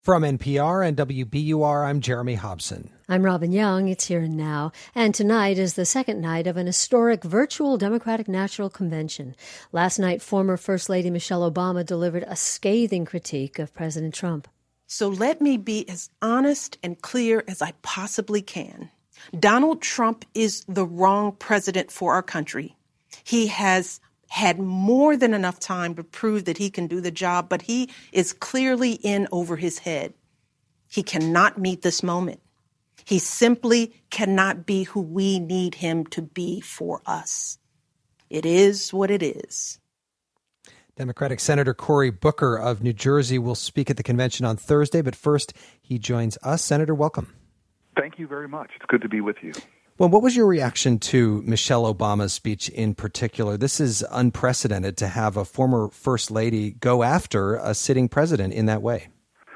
From NPR and WBUR, I'm Jeremy Hobson. I'm Robin Young. It's Here and Now. And tonight is the second night of an historic virtual Democratic National Convention. Last night, former First Lady Michelle Obama delivered a scathing critique of President Trump. So let me be as honest and clear as I possibly can. Donald Trump is the wrong president for our country. He has had more than enough time to prove that he can do the job, but he is clearly in over his head. He cannot meet this moment. He simply cannot be who we need him to be for us. It is what it is. Democratic Senator Cory Booker of New Jersey will speak at the convention on Thursday, but first he joins us. Senator, welcome. Thank you very much. It's good to be with you. Well, what was your reaction to Michelle Obama's speech in particular? This is unprecedented to have a former first lady go after a sitting president in that way.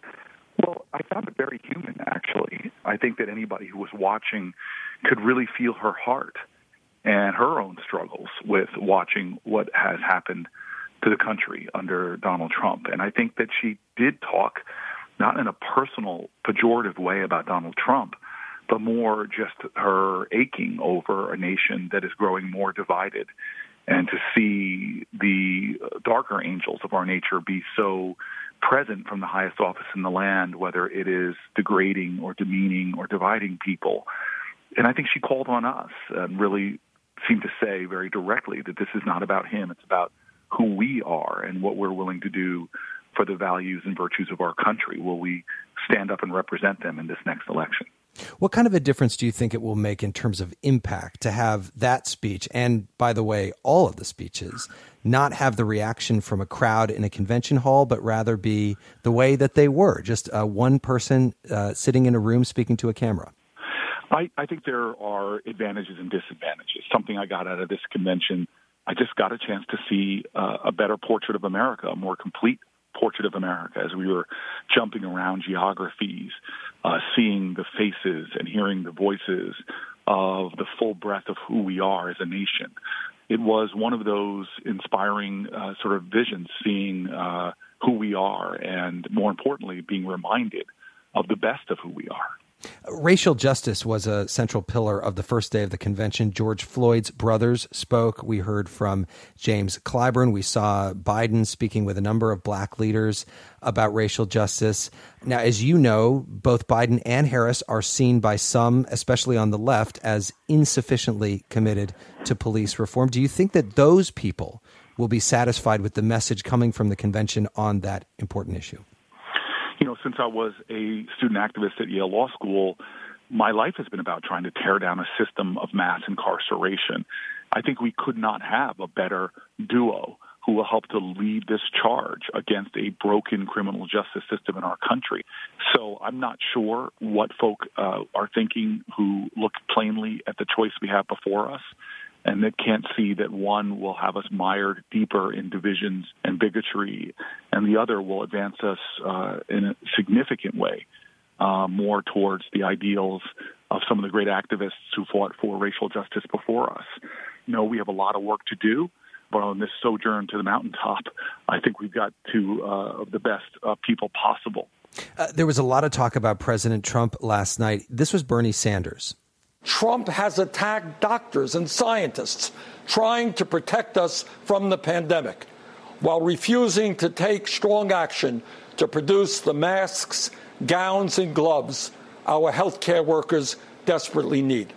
Well, I found it very human, actually. I think that anybody who was watching could really feel her heart and her own struggles with watching what has happened to the country under Donald Trump. And I think that she did talk not in a personal, pejorative way about Donald Trump, but more just her aching over a nation that is growing more divided, and to see the darker angels of our nature be so present from the highest office in the land, whether it is degrading or demeaning or dividing people. And I think she called on us and really seemed to say very directly that this is not about him, it's about who we are and what we're willing to do for the values and virtues of our country. Will we stand up and represent them in this next election? What kind of a difference do you think it will make in terms of impact to have that speech, and by the way, all of the speeches, not have the reaction from a crowd in a convention hall, but rather be the way that they were, just one person sitting in a room speaking to a camera? I think there are advantages and disadvantages. Something I got out of this convention, I just got a chance to see a better portrait of America, a more complete portrait of America as we were jumping around geographies, seeing the faces and hearing the voices of the full breadth of who we are as a nation. It was one of those inspiring sort of visions, seeing who we are and, more importantly, being reminded of the best of who we are. Racial justice was a central pillar of the first day of the convention. George Floyd's brothers spoke. We heard from James Clyburn. We saw Biden speaking with a number of black leaders about racial justice. Now, as you know, both Biden and Harris are seen by some, especially on the left, as insufficiently committed to police reform. Do you think that those people will be satisfied with the message coming from the convention on that important issue? You know, since I was a student activist at Yale Law School, my life has been about trying to tear down a system of mass incarceration. I think we could not have a better duo who will help to lead this charge against a broken criminal justice system in our country. So I'm not sure what folk are thinking who look plainly at the choice we have before us, and that can't see that one will have us mired deeper in divisions and bigotry, and the other will advance us in a significant way more towards the ideals of some of the great activists who fought for racial justice before us. You know, we have a lot of work to do, but on this sojourn to the mountaintop, I think we've got two of the best people possible. There was a lot of talk about President Trump last night. This was Bernie Sanders. Trump has attacked doctors and scientists trying to protect us from the pandemic while refusing to take strong action to produce the masks, gowns, and gloves our healthcare workers desperately need.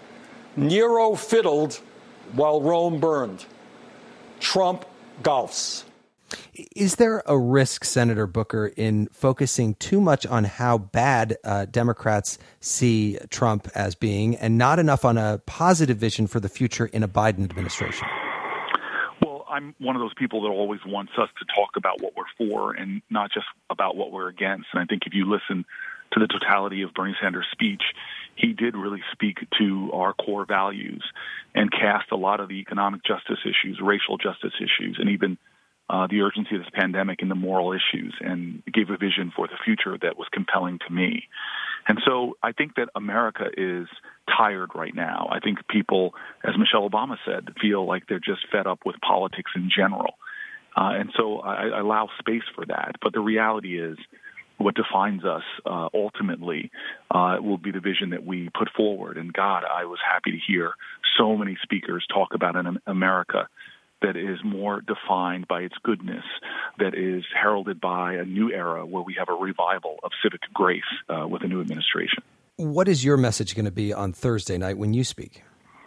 Nero fiddled while Rome burned. Trump golfs. Is there a risk, Senator Booker, in focusing too much on how bad Democrats see Trump as being and not enough on a positive vision for the future in a Biden administration? Well, I'm one of those people that always wants us to talk about what we're for and not just about what we're against. And I think if you listen to the totality of Bernie Sanders' speech, he did really speak to our core values and cast a lot of the economic justice issues, racial justice issues, and even the urgency of this pandemic and the moral issues, and gave a vision for the future that was compelling to me. And so I think that America is tired right now. I think people, as Michelle Obama said, feel like they're just fed up with politics in general. And so I allow space for that. But the reality is what defines us ultimately will be the vision that we put forward. And God, I was happy to hear so many speakers talk about an America that is more defined by its goodness, that is heralded by a new era where we have a revival of civic grace with a new administration. What is your message going to be on Thursday night when you speak?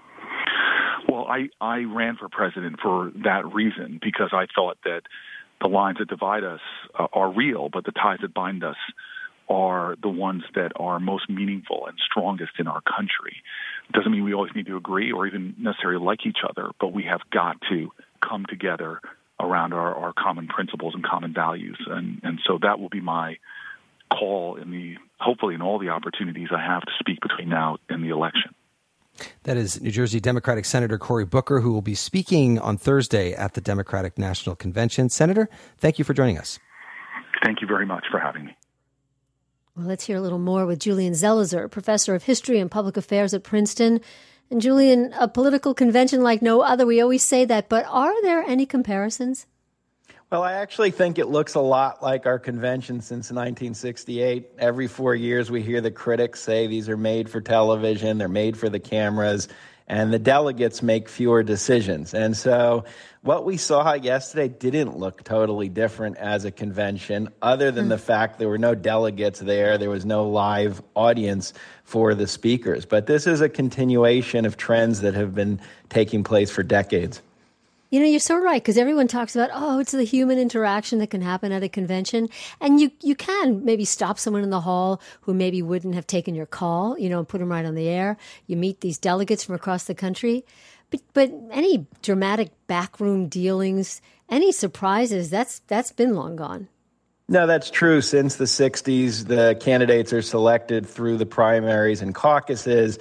Well, I ran for president for that reason, because I thought that the lines that divide us are real, but the ties that bind us are the ones that are most meaningful and strongest in our country. It doesn't mean we always need to agree or even necessarily like each other, but we have got to come together around our common principles and common values. And so that will be my call hopefully in all the opportunities I have to speak between now and the election. That is New Jersey Democratic Senator Cory Booker, who will be speaking on Thursday at the Democratic National Convention. Senator, thank you for joining us. Thank you very much for having me. Well, let's hear a little more with Julian Zelizer, professor of history and public affairs at Princeton. And Julian, a political convention like no other, we always say that, but are there any comparisons? Well, I actually think it looks a lot like our convention since 1968. Every 4 years we hear the critics say these are made for television, they're made for the cameras, and the delegates make fewer decisions. And so what we saw yesterday didn't look totally different as a convention, other than the fact there were no delegates there, there was no live audience for the speakers. But this is a continuation of trends that have been taking place for decades. You know, you're so right, because everyone talks about, it's the human interaction that can happen at a convention. And you can maybe stop someone in the hall who maybe wouldn't have taken your call, and put them right on the air. You meet these delegates from across the country. But any dramatic backroom dealings, any surprises, that's been long gone. No, that's true. Since the 60s, the candidates are selected through the primaries and caucuses.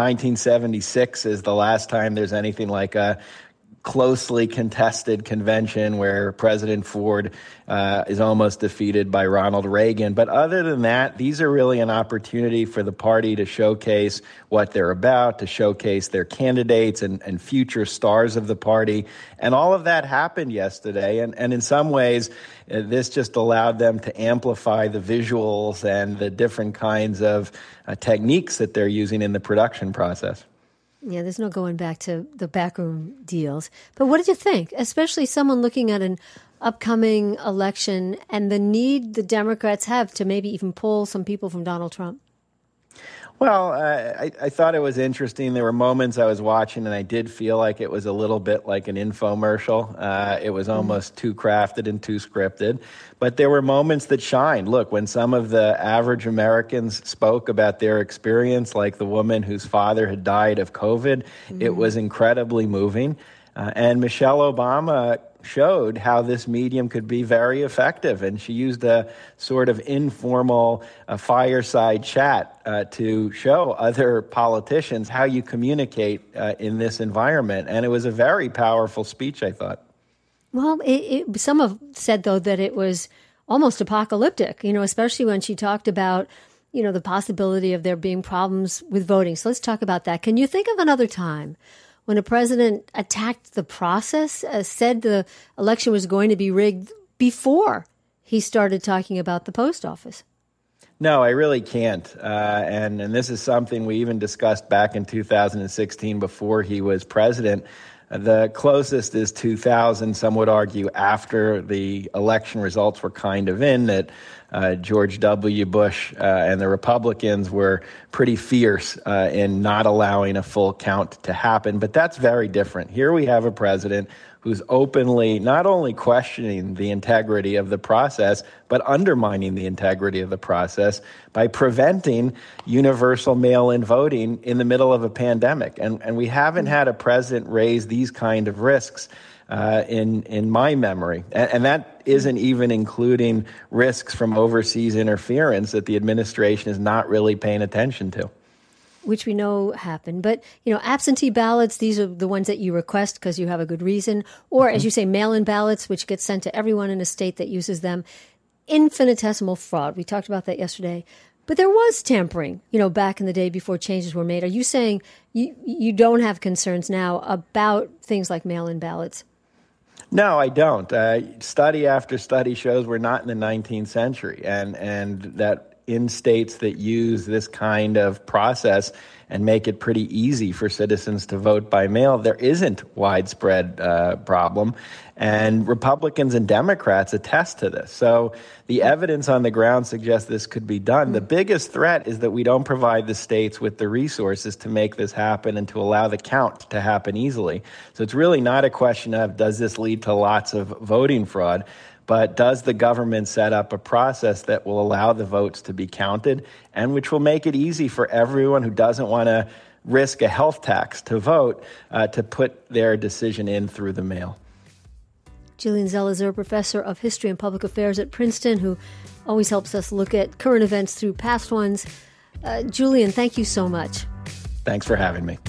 1976 is the last time there's anything like a closely contested convention where President Ford is almost defeated by Ronald Reagan. But other than that, these are really an opportunity for the party to showcase what they're about, to showcase their candidates and future stars of the party. And all of that happened yesterday. And in some ways, this just allowed them to amplify the visuals and the different kinds of techniques that they're using in the production process. Yeah, there's no going back to the backroom deals. But what did you think, especially someone looking at an upcoming election and the need the Democrats have to maybe even pull some people from Donald Trump? Well, I thought it was interesting. There were moments I was watching, and I did feel like it was a little bit like an infomercial. It was almost too crafted and too scripted. But there were moments that shined. Look, when some of the average Americans spoke about their experience, like the woman whose father had died of COVID, it was incredibly moving. And Michelle Obama showed how this medium could be very effective. And she used a sort of informal fireside chat to show other politicians how you communicate in this environment. And it was a very powerful speech, I thought. Well, some have said, though, that it was almost apocalyptic, especially when she talked about, the possibility of there being problems with voting. So let's talk about that. Can you think of another time when a president attacked the process, said the election was going to be rigged before he started talking about the post office? No, I really can't. And this is something we even discussed back in 2016 before he was president. The closest is 2000, some would argue, after the election results were kind of in, that George W. Bush and the Republicans were pretty fierce in not allowing a full count to happen. But that's very different. Here we have a president who's openly not only questioning the integrity of the process, but undermining the integrity of the process by preventing universal mail-in voting in the middle of a pandemic. And we haven't had a president raise these kind of risks in my memory. And that isn't even including risks from overseas interference that the administration is not really paying attention to. Which we know happened. But, absentee ballots, these are the ones that you request because you have a good reason. Or, as you say, mail-in ballots, which get sent to everyone in a state that uses them. Infinitesimal fraud. We talked about that yesterday. But there was tampering, back in the day before changes were made. Are you saying you don't have concerns now about things like mail-in ballots? No, I don't. Study after study shows we're not in the 19th century, and that in states that use this kind of process and make it pretty easy for citizens to vote by mail, there isn't widespread problem. And Republicans and Democrats attest to this. So the evidence on the ground suggests this could be done. The biggest threat is that we don't provide the states with the resources to make this happen and to allow the count to happen easily. So it's really not a question of does this lead to lots of voting fraud, but does the government set up a process that will allow the votes to be counted and which will make it easy for everyone who doesn't want to risk a health tax to vote to put their decision in through the mail? Julian Zelizer, professor of history and public affairs at Princeton, who always helps us look at current events through past ones. Julian, thank you so much. Thanks for having me.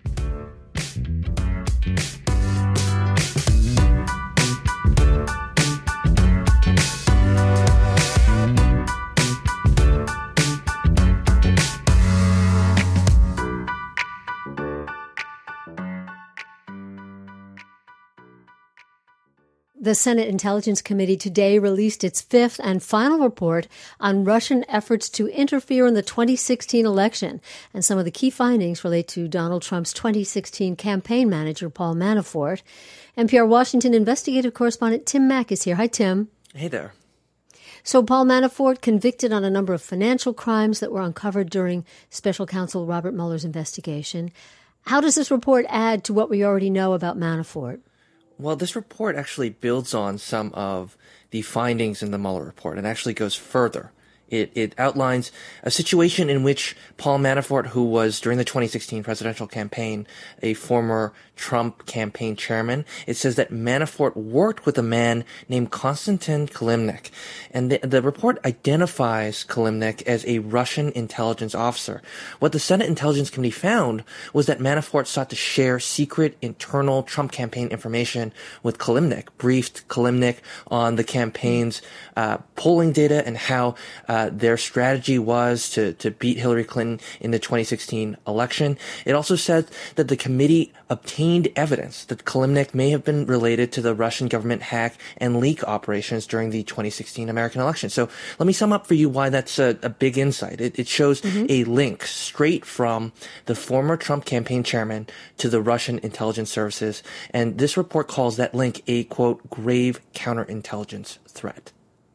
The Senate Intelligence Committee today released its fifth and final report on Russian efforts to interfere in the 2016 election. And some of the key findings relate to Donald Trump's 2016 campaign manager, Paul Manafort. NPR Washington investigative correspondent Tim Mak is here. Hi, Tim. Hey there. So Paul Manafort convicted on a number of financial crimes that were uncovered during Special Counsel Robert Mueller's investigation. How does this report add to what we already know about Manafort? Well, this report actually builds on some of the findings in the Mueller report and actually goes further. It outlines a situation in which Paul Manafort, who was during the 2016 presidential campaign a former Trump campaign chairman, it says that Manafort worked with a man named Konstantin Kilimnik. And the report identifies Kilimnik as a Russian intelligence officer. What the Senate Intelligence Committee found was that Manafort sought to share secret internal Trump campaign information with Kilimnik, briefed Kilimnik on the campaign's polling data and how their strategy was to beat Hillary Clinton in the 2016 election. It also said that the committee obtained evidence that Kilimnik may have been related to the Russian government hack and leak operations during the 2016 American election. So let me sum up for you why that's a big insight. It shows a link straight from the former Trump campaign chairman to the Russian intelligence services. And this report calls that link a, quote, grave counterintelligence threat.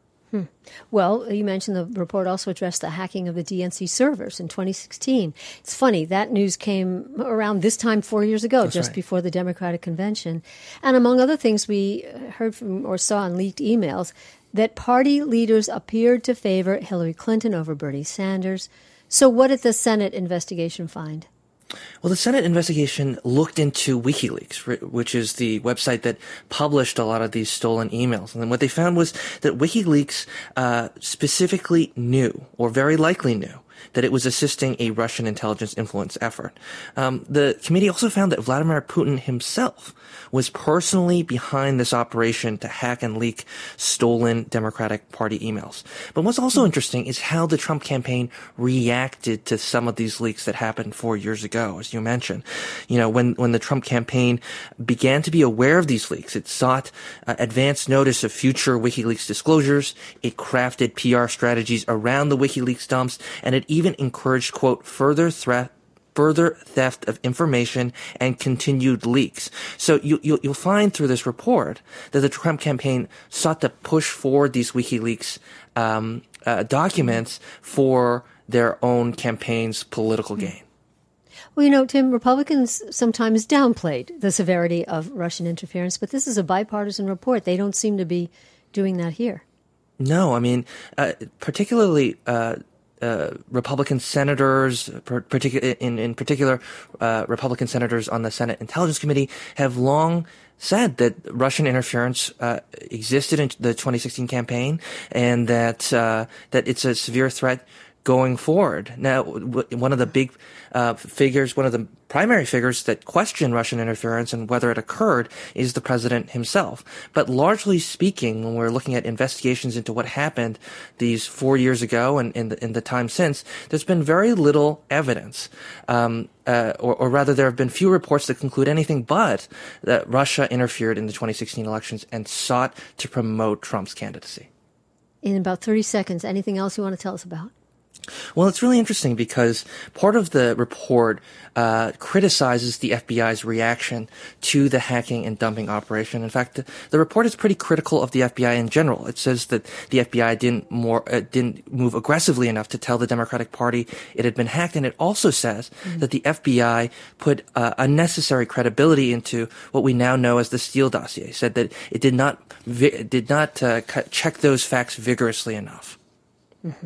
Well, you mentioned the report also addressed the hacking of the DNC servers in 2016. It's funny, that news came around this time 4 years ago, That's just right. before the Democratic convention. And among other things, we heard from or saw in leaked emails that party leaders appeared to favor Hillary Clinton over Bernie Sanders. So what did the Senate investigation find? Well, the Senate investigation looked into WikiLeaks, which is the website that published a lot of these stolen emails. And then what they found was that WikiLeaks specifically knew, or very likely knew, that it was assisting a Russian intelligence influence effort. The committee also found that Vladimir Putin himself was personally behind this operation to hack and leak stolen Democratic Party emails. But what's also interesting is how the Trump campaign reacted to some of these leaks that happened 4 years ago, as you mentioned. You know, when the Trump campaign began to be aware of these leaks, it sought advance notice of future WikiLeaks disclosures. It crafted PR strategies around the WikiLeaks dumps, and it even encouraged, quote, further theft of information and continued leaks. So you'll find through this report that the Trump campaign sought to push forward these WikiLeaks documents for their own campaign's political gain. Well, you know, Tim, Republicans sometimes downplayed the severity of Russian interference, but this is a bipartisan report. They don't seem to be doing that here. No, I mean, particularly Republican senators, in particular, Republican senators on the Senate Intelligence Committee have long said that Russian interference existed in the 2016 campaign, and that it's a severe threat going forward. Now, one of the big figures, one of the primary figures that question Russian interference and whether it occurred is the president himself. But largely speaking, when we're looking at investigations into what happened these 4 years ago and in the time since, there's been very little evidence. Or rather, there have been few reports that conclude anything but that Russia interfered in the 2016 elections and sought to promote Trump's candidacy. In about 30 seconds, anything else you want to tell us about? Well, it's really interesting because part of the report criticizes the FBI's reaction to the hacking and dumping operation. In fact, the report is pretty critical of the FBI in general. It says that the FBI didn't move aggressively enough to tell the Democratic Party it had been hacked, and it also says that the FBI put unnecessary credibility into what we now know as the Steele dossier. It said that it did not check those facts vigorously enough. Mm-hmm.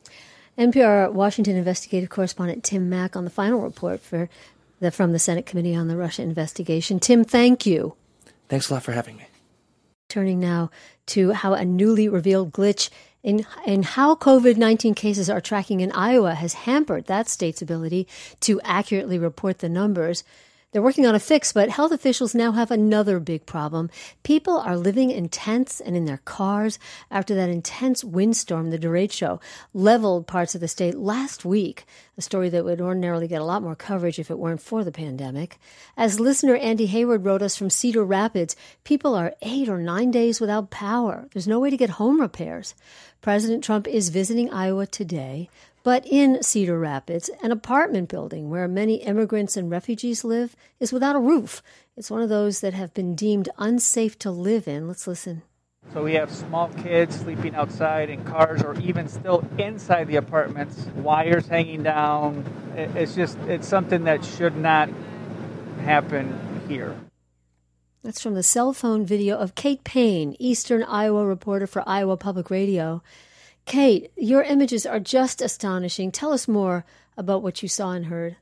NPR Washington investigative correspondent Tim Mak on the final report from the Senate Committee on the Russia investigation. Tim, thank you. Thanks a lot for having me. Turning now to how a newly revealed glitch in how COVID-19 cases are tracking in Iowa has hampered that state's ability to accurately report the numbers. They're working on a fix, but health officials now have another big problem. People are living in tents and in their cars after that intense windstorm, the derecho, leveled parts of the state last week, a story that would ordinarily get a lot more coverage if it weren't for the pandemic. As listener Andy Hayward wrote us from Cedar Rapids, people are 8 or 9 days without power. There's no way to get home repairs. President Trump is visiting Iowa today. But in Cedar Rapids, an apartment building where many immigrants and refugees live is without a roof. It's one of those that have been deemed unsafe to live in. Let's listen. So we have small kids sleeping outside in cars or even still inside the apartments, wires hanging down. It's something that should not happen here. That's from the cell phone video of Kate Payne, Eastern Iowa reporter for Iowa Public Radio. Kate, your images are just astonishing. Tell us more about what you saw and heard.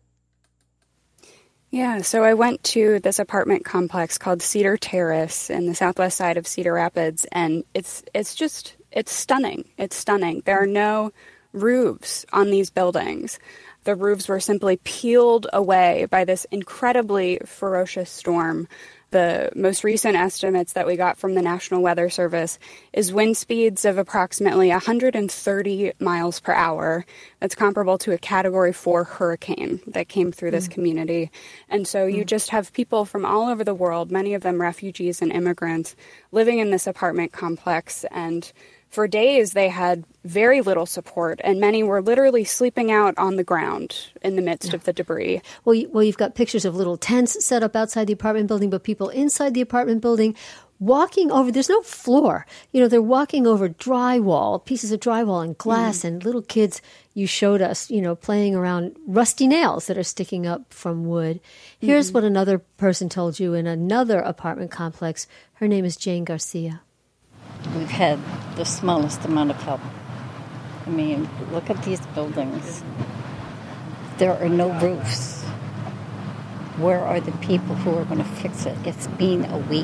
Yeah, so I went to this apartment complex called Cedar Terrace in the southwest side of Cedar Rapids, and it's stunning. It's stunning. There are no roofs on these buildings. The roofs were simply peeled away by this incredibly ferocious storm. The most recent estimates that we got from the National Weather Service is wind speeds of approximately 130 miles per hour. That's comparable to a Category 4 hurricane that came through this community. And so you just have people from all over the world, many of them refugees and immigrants, living in this apartment complex. And for days, they had very little support, and many were literally sleeping out on the ground in the midst of the debris. Well, you've got pictures of little tents set up outside the apartment building, but people inside the apartment building walking over, there's no floor. They're walking over drywall, pieces of drywall and glass, and little kids, you showed us, playing around rusty nails that are sticking up from wood. Here's what another person told you in another apartment complex. Her name is Jane Garcia. We've had the smallest amount of help. I mean, look at these buildings. There are no roofs. Where are the people who are going to fix it? It's been a week.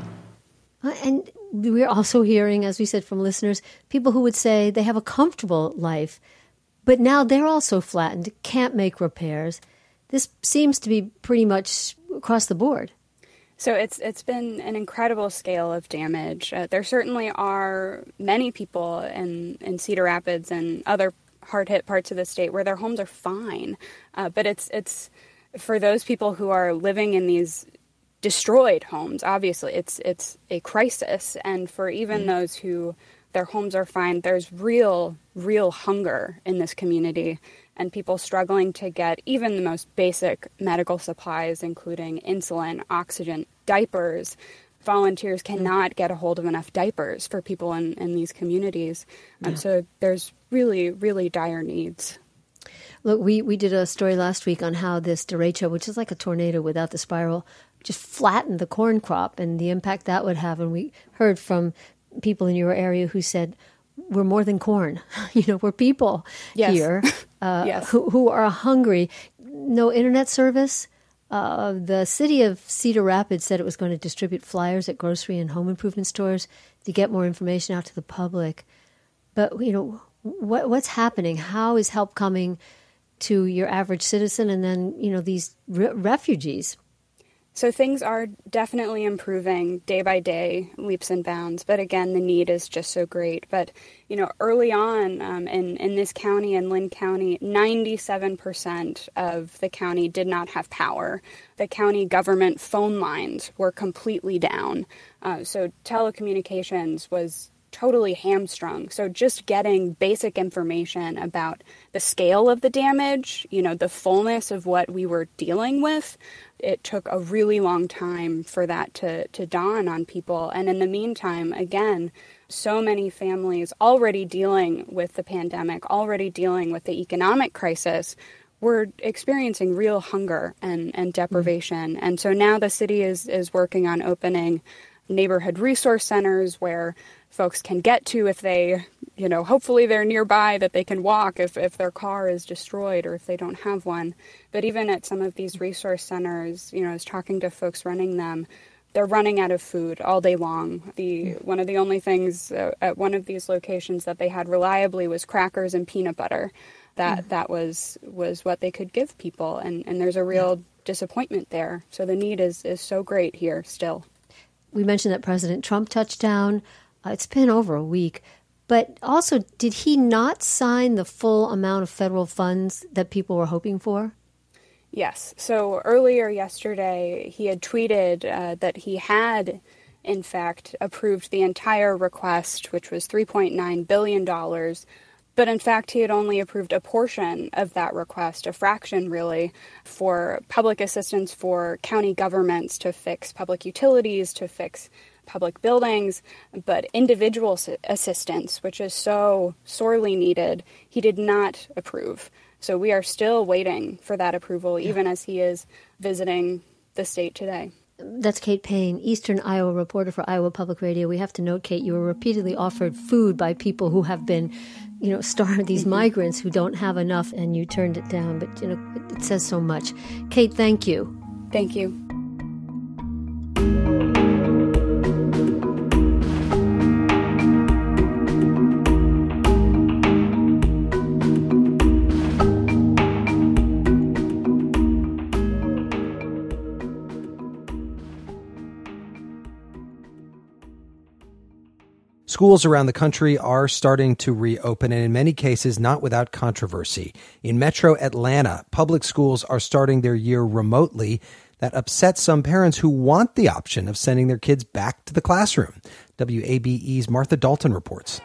And we're also hearing, as we said from listeners, people who would say they have a comfortable life, but now they're also flattened, can't make repairs. This seems to be pretty much across the board. So it's been an incredible scale of damage. There certainly are many people in Cedar Rapids and other hard-hit parts of the state where their homes are fine. But it's for those people who are living in these destroyed homes, obviously, it's a crisis. And for even those who their homes are fine, there's real hunger in this community. And people struggling to get even the most basic medical supplies, including insulin, oxygen, diapers. Volunteers cannot get a hold of enough diapers for people in these communities. So there's really, really dire needs. Look, we did a story last week on how this derecho, which is like a tornado without the spiral, just flattened the corn crop and the impact that would have. And we heard from people in your area who said, we're more than corn. We're people here who are hungry. No internet service. The city of Cedar Rapids said it was going to distribute flyers at grocery and home improvement stores to get more information out to the public. But, What's happening? How is help coming to your average citizen and then, these refugees? So things are definitely improving day by day, leaps and bounds. But again, the need is just so great. But, early on in this county, in Linn County, 97% of the county did not have power. The county government phone lines were completely down. So telecommunications was totally hamstrung. So just getting basic information about the scale of the damage, the fullness of what we were dealing with, it took a really long time for that to dawn on people. And in the meantime, again, so many families already dealing with the pandemic, already dealing with the economic crisis, were experiencing real hunger and deprivation. And so now the city is working on opening neighborhood resource centers where folks can get to if they, hopefully they're nearby, that they can walk if their car is destroyed or if they don't have one. But even at some of these resource centers, I was talking to folks running them, they're running out of food all day long. One of the only things at one of these locations that they had reliably was crackers and peanut butter. That was what they could give people. And there's a real disappointment there. So the need is so great here still. We mentioned that President Trump touched down. It's been over a week. But also, did he not sign the full amount of federal funds that people were hoping for? Yes. So earlier yesterday, he had tweeted that he had, in fact, approved the entire request, which was $3.9 billion. But in fact, he had only approved a portion of that request, a fraction really, for public assistance for county governments to fix public utilities, to fix public buildings, but individual assistance, which is so sorely needed, he did not approve. So we are still waiting for that approval, even as he is visiting the state today. That's Kate Payne, Eastern Iowa reporter for Iowa Public Radio. We have to note, Kate, you were repeatedly offered food by people who have been, starved, these migrants who don't have enough, and you turned it down. But, it says so much. Kate, thank you. Thank you. Schools around the country are starting to reopen, and in many cases, not without controversy. In Metro Atlanta, public schools are starting their year remotely. That upsets some parents who want the option of sending their kids back to the classroom. WABE's Martha Dalton reports.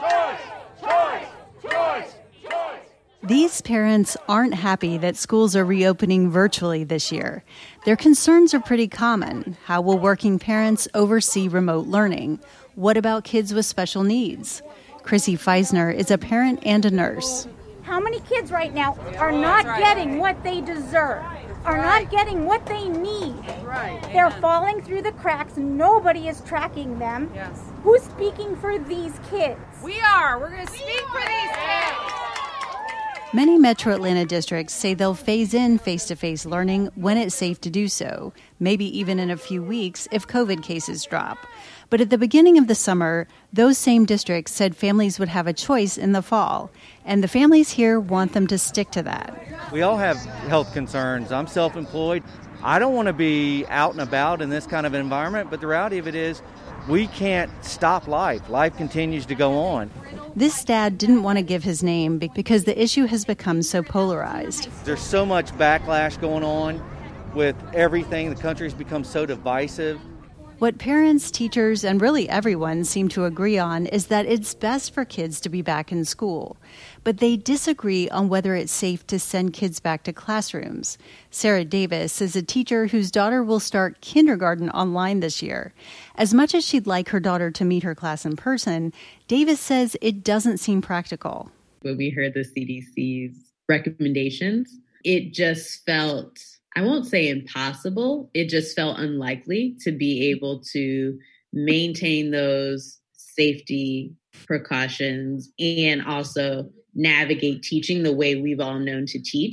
These parents aren't happy that schools are reopening virtually this year. Their concerns are pretty common. How will working parents oversee remote learning? What about kids with special needs? Chrissy Feisner is a parent and a nurse. How many kids right now are not getting what they deserve, are not getting what they need? They're falling through the cracks. Nobody is tracking them. Yes. Who's speaking for these kids? We are. We're going to speak for these kids. Many Metro Atlanta districts say they'll phase in face-to-face learning when it's safe to do so, maybe even in a few weeks if COVID cases drop. But at the beginning of the summer, those same districts said families would have a choice in the fall, and the families here want them to stick to that. We all have health concerns. I'm self-employed. I don't want to be out and about in this kind of environment, but the reality of it is we can't stop life. Life continues to go on. This dad didn't want to give his name because the issue has become so polarized. There's so much backlash going on with everything. The country's become so divisive. What parents, teachers, and really everyone seem to agree on is that it's best for kids to be back in school. But they disagree on whether it's safe to send kids back to classrooms. Sarah Davis is a teacher whose daughter will start kindergarten online this year. As much as she'd like her daughter to meet her class in person, Davis says it doesn't seem practical. When we heard the CDC's recommendations, it just felt, I won't say impossible, it just felt unlikely to be able to maintain those safety precautions and also navigate teaching the way we've all known to teach.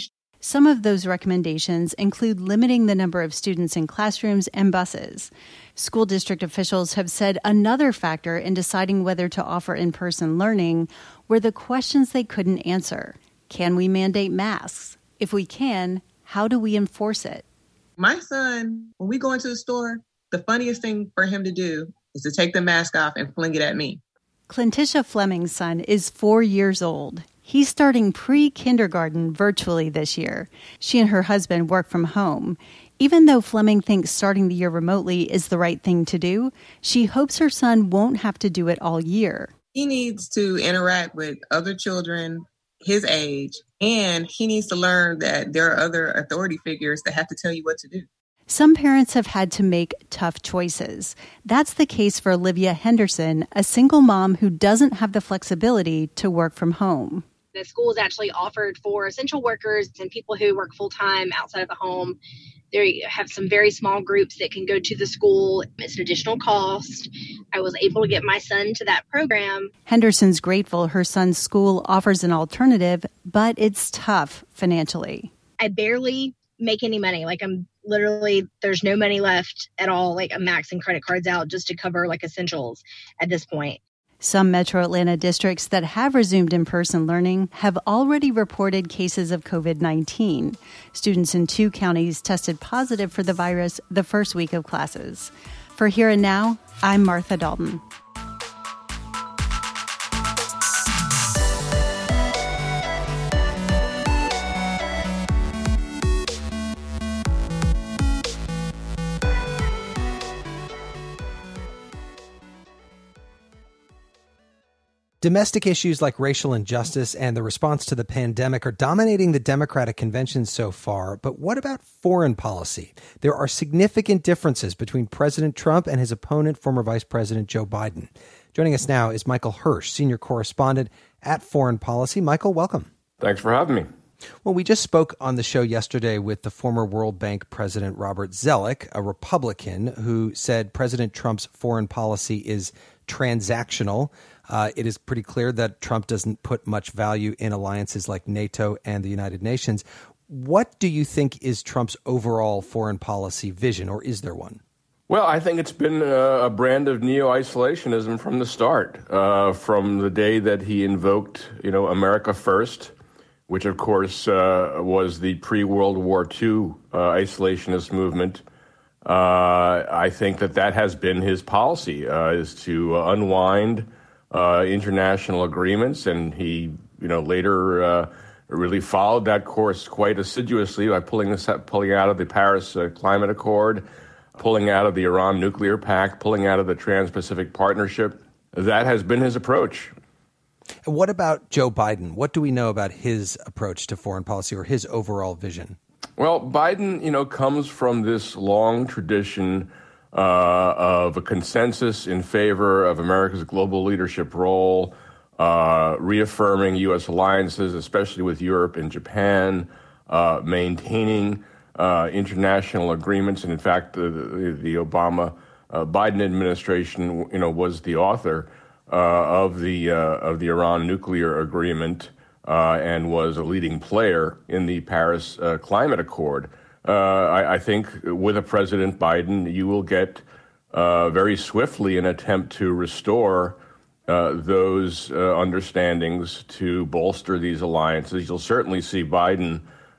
Some of those recommendations include limiting the number of students in classrooms and buses. School district officials have said another factor in deciding whether to offer in-person learning were the questions they couldn't answer. Can we mandate masks? If we can, how do we enforce it? My son, when we go into the store, the funniest thing for him to do is to take the mask off and fling it at me. Clintisha Fleming's son is 4 years old. He's starting pre-kindergarten virtually this year. She and her husband work from home. Even though Fleming thinks starting the year remotely is the right thing to do, she hopes her son won't have to do it all year. He needs to interact with other children his age, and he needs to learn that there are other authority figures that have to tell you what to do. Some parents have had to make tough choices. That's the case for Olivia Henderson, a single mom who doesn't have the flexibility to work from home. The school is actually offered for essential workers and people who work full-time outside of the home. They have some very small groups that can go to the school. It's an additional cost. I was able to get my son to that program. Henderson's grateful her son's school offers an alternative, but it's tough financially. I barely make any money. I'm literally, there's no money left at all. I'm maxing credit cards out just to cover essentials at this point. Some Metro Atlanta districts that have resumed in-person learning have already reported cases of COVID-19. Students in 2 counties tested positive for the virus the first week of classes. For Here and Now, I'm Martha Dalton. Domestic issues like racial injustice and the response to the pandemic are dominating the Democratic convention so far. But what about foreign policy? There are significant differences between President Trump and his opponent, former Vice President Joe Biden. Joining us now is Michael Hirsch, senior correspondent at Foreign Policy. Michael, welcome. Thanks for having me. Well, we just spoke on the show yesterday with the former World Bank President Robert Zoellick, a Republican, who said President Trump's foreign policy is transactional. It is pretty clear that Trump doesn't put much value in alliances like NATO and the United Nations. What do you think is Trump's overall foreign policy vision, or is there one? Well, I think it's been a brand of neo-isolationism from the start, from the day that he invoked, America First, which, of course, was the pre-World War II isolationist movement. I think that has been his policy, is to unwind international agreements, and he, later really followed that course quite assiduously by pulling out of the Paris Climate Accord, pulling out of the Iran nuclear pact, pulling out of the Trans-Pacific Partnership. That has been his approach. And what about Joe Biden? What do we know about his approach to foreign policy or his overall vision? Well, Biden, comes from this long tradition of a consensus in favor of America's global leadership role, reaffirming U.S. alliances, especially with Europe and Japan, maintaining international agreements. And in fact, the Obama-Biden administration, was the author of the Iran nuclear agreement and was a leading player in the Paris Climate Accord. I think with a President Biden, you will get very swiftly an attempt to restore those understandings to bolster these alliances. You'll certainly see Biden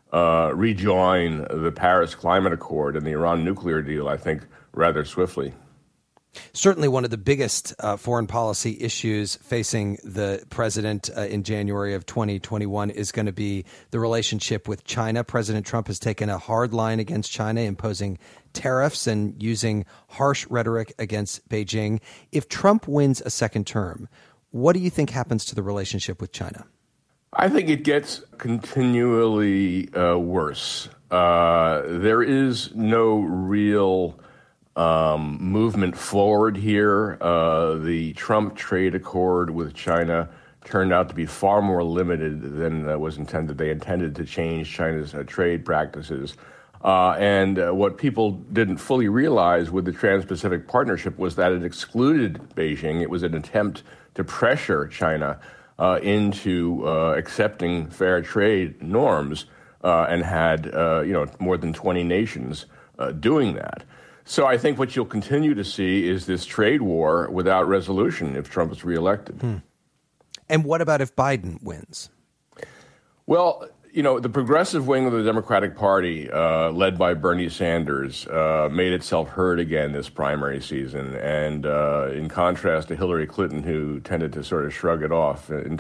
rejoin the Paris Climate Accord and the Iran nuclear deal, I think, rather swiftly. Certainly one of the biggest foreign policy issues facing the president in January of 2021 is going to be the relationship with China. President Trump has taken a hard line against China, imposing tariffs and using harsh rhetoric against Beijing. If Trump wins a second term, what do you think happens to the relationship with China? I think it gets continually worse. There is no real movement forward here. The Trump trade accord with China turned out to be far more limited than was intended. They intended to change China's trade practices. And what people didn't fully realize with the Trans-Pacific Partnership was that it excluded Beijing. It was an attempt to pressure China into accepting fair trade norms. and had more than 20 nations doing that. So I think what you'll continue to see is this trade war without resolution if Trump is reelected. And what about if Biden wins? Well, the progressive wing of the Democratic Party, led by Bernie Sanders, made itself heard again this primary season. And in contrast to Hillary Clinton, who tended to sort of shrug it off in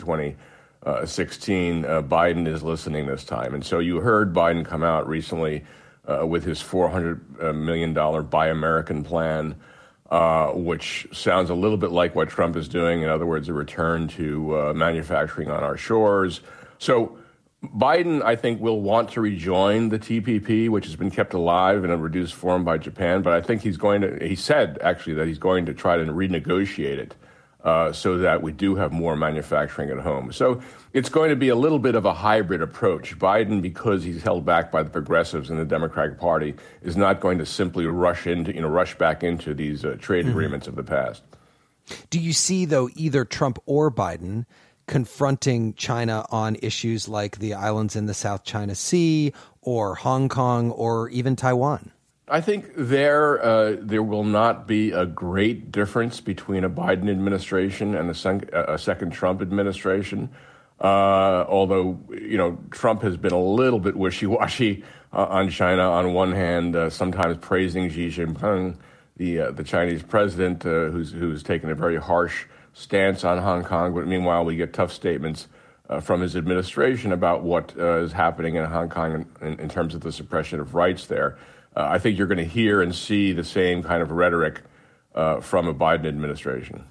2016, Biden is listening this time. And so you heard Biden come out recently with his $400 million Buy American plan, which sounds a little bit like what Trump is doing. In other words, a return to manufacturing on our shores. So Biden, I think, will want to rejoin the TPP, which has been kept alive in a reduced form by Japan. But I think he said, actually, that he's going to try to renegotiate it so that we do have more manufacturing at home. So it's going to be a little bit of a hybrid approach. Biden, because he's held back by the progressives in the Democratic Party, is not going to simply rush back into these trade agreements of the past. Do you see, though, either Trump or Biden confronting China on issues like the islands in the South China Sea or Hong Kong or even Taiwan? I think there will not be a great difference between a Biden administration and a second Trump administration. Although, Trump has been a little bit wishy-washy on China. On one hand, sometimes praising Xi Jinping, the Chinese president, who's taken a very harsh stance on Hong Kong, but meanwhile we get tough statements from his administration about what is happening in Hong Kong in terms of the suppression of rights there. I think you're going to hear and see the same kind of rhetoric from a Biden administration.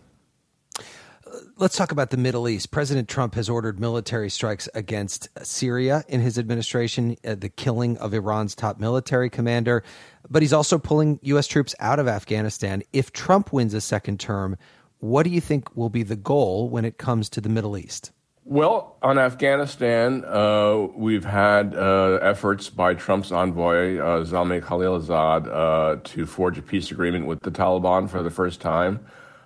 Let's talk about the Middle East. President Trump has ordered military strikes against Syria in his administration, the killing of Iran's top military commander, but he's also pulling U.S. troops out of Afghanistan. If Trump wins a second term, what do you think will be the goal when it comes to the Middle East? Well, on Afghanistan, we've had efforts by Trump's envoy, Zalmay Khalilzad, to forge a peace agreement with the Taliban for the first time.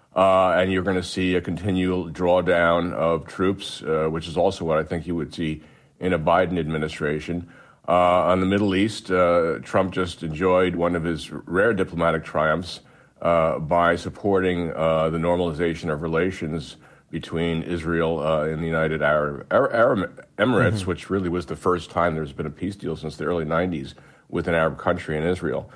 And you're going to see a continual drawdown of troops, which is also what I think you would see in a Biden administration. On the Middle East, Trump just enjoyed one of his rare diplomatic triumphs by supporting the normalization of relations between Israel and the United Arab Emirates, which really was the first time there's been a peace deal since the early 90s with an Arab country in Israel.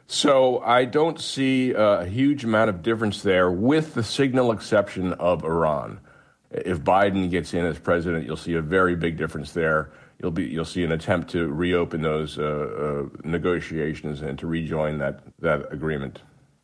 So I don't see a huge amount of difference there, with the signal exception of Iran. If Biden gets in as president, you'll see a very big difference there. You'll see an attempt to reopen those negotiations and to rejoin that agreement.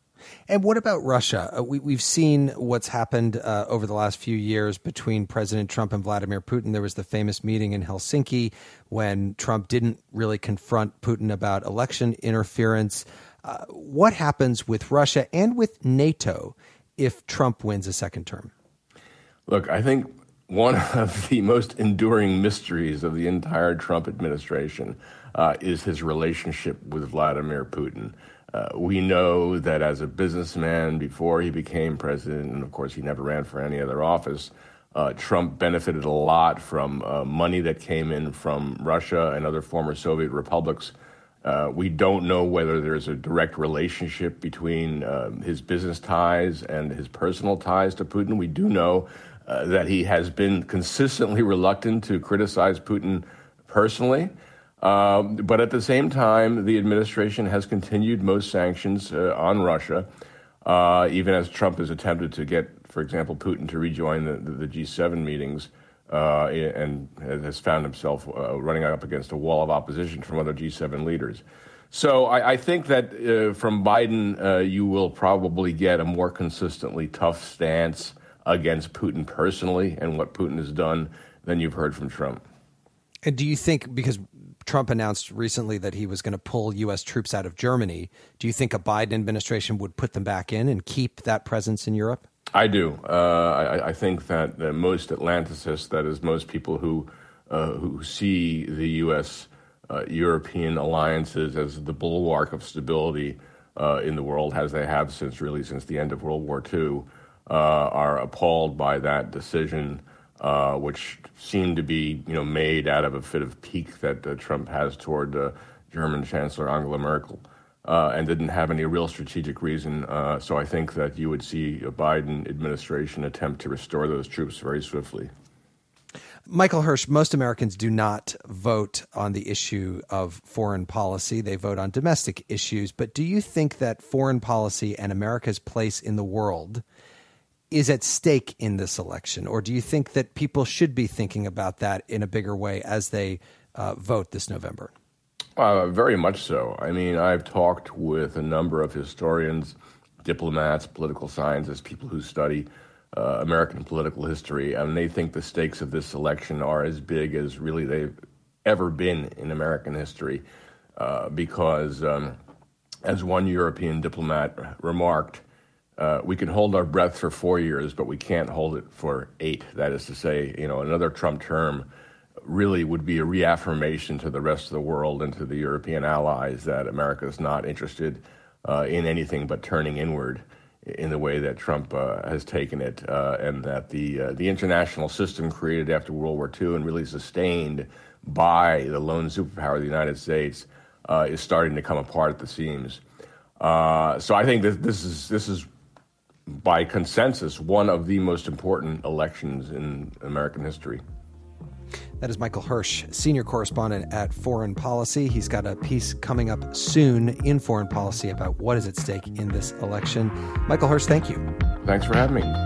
And what about Russia? We've seen what's happened over the last few years between President Trump and Vladimir Putin. There was the famous meeting in Helsinki when Trump didn't really confront Putin about election interference. What happens with Russia and with NATO if Trump wins a second term? Look, I think one of the most enduring mysteries of the entire Trump administration is his relationship with Vladimir Putin. We know that as a businessman before he became president, and of course he never ran for any other office, Trump benefited a lot from money that came in from Russia and other former Soviet republics. We don't know whether there's a direct relationship between his business ties and his personal ties to Putin. We do know that he has been consistently reluctant to criticize Putin personally. But at the same time, the administration has continued most sanctions on Russia, even as Trump has attempted to get, for example, Putin to rejoin the G7 meetings and has found himself running up against a wall of opposition from other G7 leaders. So I think that from Biden, you will probably get a more consistently tough stance against Putin personally and what Putin has done than you've heard from Trump. And do you think, because Trump announced recently that he was going to pull U.S. troops out of Germany, do you think a Biden administration would put them back in and keep that presence in Europe? I do. I think that most Atlanticists, that is, most people who see the U.S. European alliances as the bulwark of stability in the world, as they have since the end of World War II, are appalled by that decision. which seemed to be, made out of a fit of pique that Trump has toward German Chancellor Angela Merkel, and didn't have any real strategic reason. So I think that you would see a Biden administration attempt to restore those troops very swiftly. Michael Hirsch, most Americans do not vote on the issue of foreign policy. They vote on domestic issues. But do you think that foreign policy and America's place in the world is at stake in this election? Or do you think that people should be thinking about that in a bigger way as they vote this November? Very much so. I mean, I've talked with a number of historians, diplomats, political scientists, people who study American political history, and they think the stakes of this election are as big as really they've ever been in American history, because, as one European diplomat remarked, we can hold our breath for 4 years, but we can't hold it for 8. That is to say, another Trump term really would be a reaffirmation to the rest of the world and to the European allies that America is not interested in anything but turning inward in the way that Trump has taken it, and that the international system created after World War II and really sustained by the lone superpower of the United States is starting to come apart at the seams. So I think that this is by consensus one of the most important elections in American history. That is Michael Hirsch, senior correspondent at Foreign Policy. He's got a piece coming up soon in Foreign Policy about what is at stake in this election. Michael Hirsch, thank you. Thanks for having me.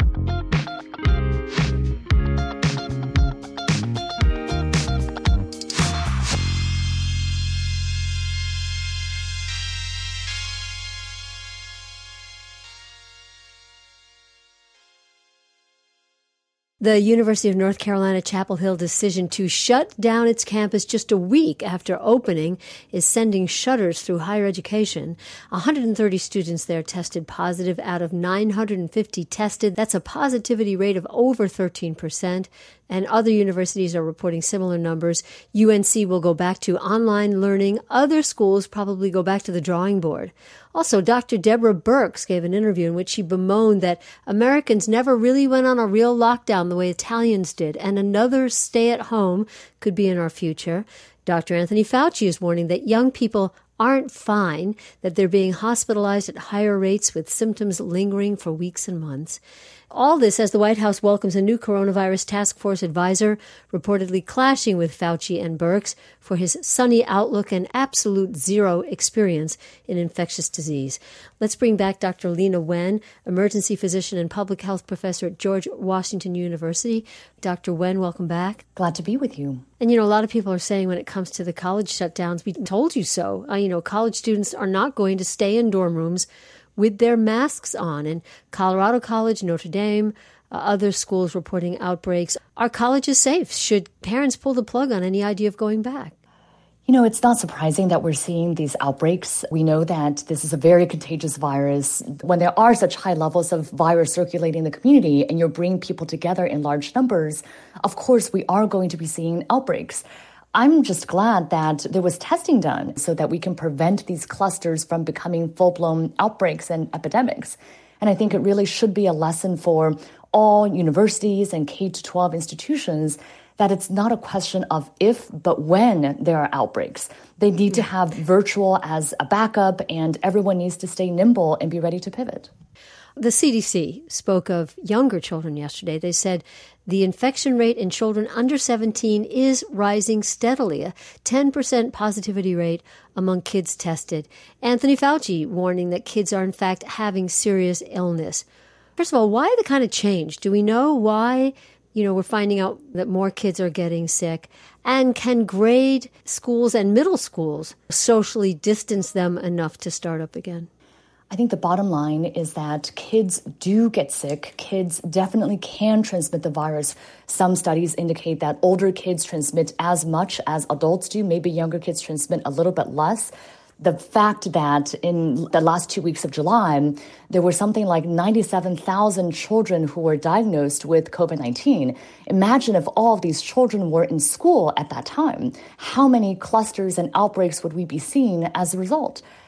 The University of North Carolina Chapel Hill decision to shut down its campus just a week after opening is sending shudders through higher education. 130 students there tested positive out of 950 tested. That's a positivity rate of over 13%. And other universities are reporting similar numbers. UNC will go back to online learning. Other schools probably go back to the drawing board. Also, Dr. Deborah Birx gave an interview in which she bemoaned that Americans never really went on a real lockdown the way Italians did, and another stay-at-home could be in our future. Dr. Anthony Fauci is warning that young people aren't fine, that they're being hospitalized at higher rates with symptoms lingering for weeks and months. All this as the White House welcomes a new coronavirus task force advisor, reportedly clashing with Fauci and Birx for his sunny outlook and absolute zero experience in infectious disease. Let's bring back Dr. Leana Wen, emergency physician and public health professor at George Washington University. Dr. Wen, welcome back. Glad to be with you. And, a lot of people are saying when it comes to the college shutdowns, we told you so. College students are not going to stay in dorm rooms with their masks on. And Colorado College, Notre Dame, other schools reporting outbreaks. Are colleges safe? Should parents pull the plug on any idea of going back? It's not surprising that we're seeing these outbreaks. We know that this is a very contagious virus. When there are such high levels of virus circulating in the community and you're bringing people together in large numbers, of course, we are going to be seeing outbreaks. I'm just glad that there was testing done so that we can prevent these clusters from becoming full-blown outbreaks and epidemics. And I think it really should be a lesson for all universities and K-12 institutions that it's not a question of if, but when there are outbreaks. They need to have virtual as a backup, and everyone needs to stay nimble and be ready to pivot. The CDC spoke of younger children yesterday. They said the infection rate in children under 17 is rising steadily, a 10% positivity rate among kids tested. Anthony Fauci warning that kids are in fact having serious illness. First of all, why the kind of change? Do we know why, we're finding out that more kids are getting sick? And can grade schools and middle schools socially distance them enough to start up again? I think the bottom line is that kids do get sick. Kids definitely can transmit the virus. Some studies indicate that older kids transmit as much as adults do. Maybe younger kids transmit a little bit less. The fact that in the last 2 weeks of July, there were something like 97,000 children who were diagnosed with COVID-19. Imagine if all of these children were in school at that time. How many clusters and outbreaks would we be seeing as a result?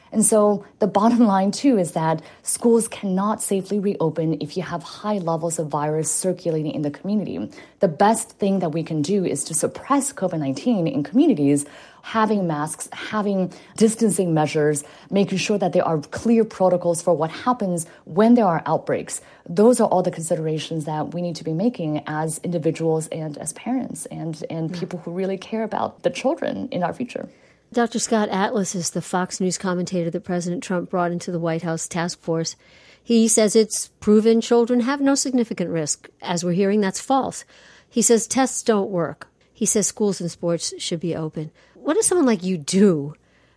And so the bottom line, too, is that schools cannot safely reopen if you have high levels of virus circulating in the community. The best thing that we can do is to suppress COVID-19 in communities, having masks, having distancing measures, making sure that there are clear protocols for what happens when there are outbreaks. Those are all the considerations that we need to be making as individuals and as parents and people who really care about the children in our future. Dr. Scott Atlas is the Fox News commentator that President Trump brought into the White House task force. He says it's proven children have no significant risk. As we're hearing, that's false. He says tests don't work. He says schools and sports should be open. What does someone like you do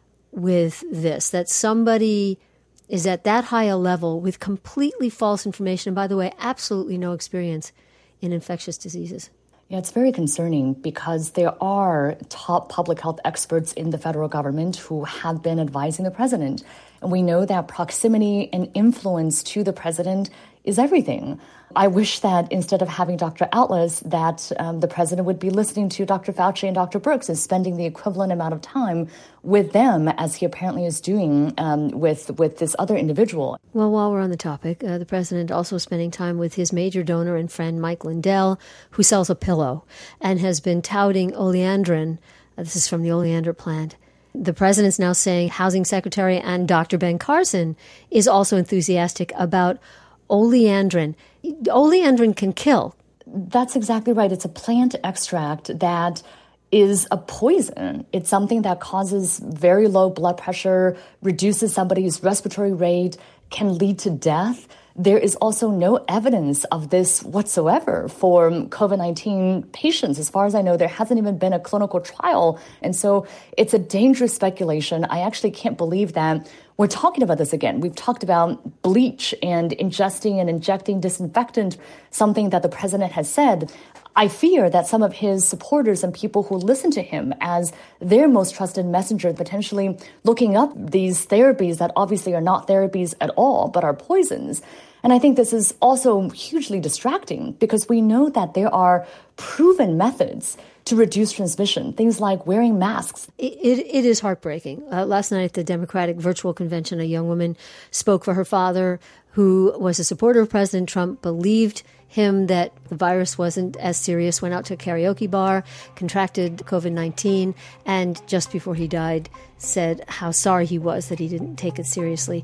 with this, that somebody is at that high a level with completely false information, and by the way, absolutely no experience in infectious diseases? Yeah, it's very concerning because there are top public health experts in the federal government who have been advising the president. And we know that proximity and influence to the president is everything. I wish that instead of having Dr. Atlas, that the president would be listening to Dr. Fauci and Dr. Birx and spending the equivalent amount of time with them as he apparently is doing with this other individual. Well, while we're on the topic, the president also spending time with his major donor and friend, Mike Lindell, who sells a pillow and has been touting oleandrin. This is from the oleander plant. The president's now saying Housing Secretary and Dr. Ben Carson is also enthusiastic about oleandrin. Oleandrin can kill. That's exactly right. It's a plant extract that is a poison. It's something that causes very low blood pressure, reduces somebody's respiratory rate, can lead to death. There is also no evidence of this whatsoever for COVID-19 patients. As far as I know, there hasn't even been a clinical trial. And so it's a dangerous speculation. I actually can't believe that we're talking about this again. We've talked about bleach and ingesting and injecting disinfectant, something that the president has said. I fear that some of his supporters and people who listen to him as their most trusted messenger, potentially looking up these therapies that obviously are not therapies at all, but are poisons. And I think this is also hugely distracting because we know that there are proven methods to reduce transmission, things like wearing masks. It is heartbreaking. Last night at the Democratic Virtual Convention, a young woman spoke for her father, who was a supporter of President Trump, believed him that the virus wasn't as serious, went out to a karaoke bar, contracted COVID-19, and just before he died said how sorry he was that he didn't take it seriously.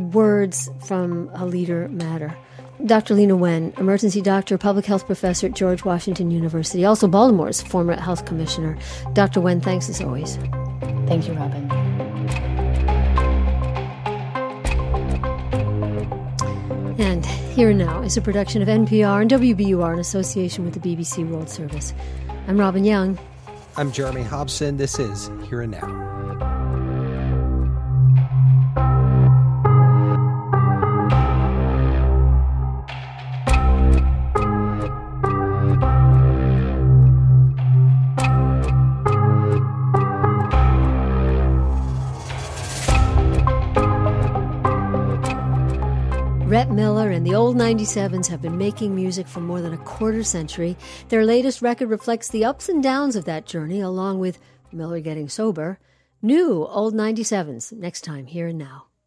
Words from a leader matter. Dr. Leana Wen, emergency doctor, public health professor at George Washington University, also Baltimore's former health commissioner. Dr. Wen, thanks as always. Thank you, Robin. And Here and Now is a production of NPR and WBUR in association with the BBC World Service. I'm Robin Young. I'm Jeremy Hobson. This is Here and Now. Rhett Miller and the Old 97s have been making music for more than a quarter century. Their latest record reflects the ups and downs of that journey, along with Miller getting sober. New Old 97s, next time, Here and Now.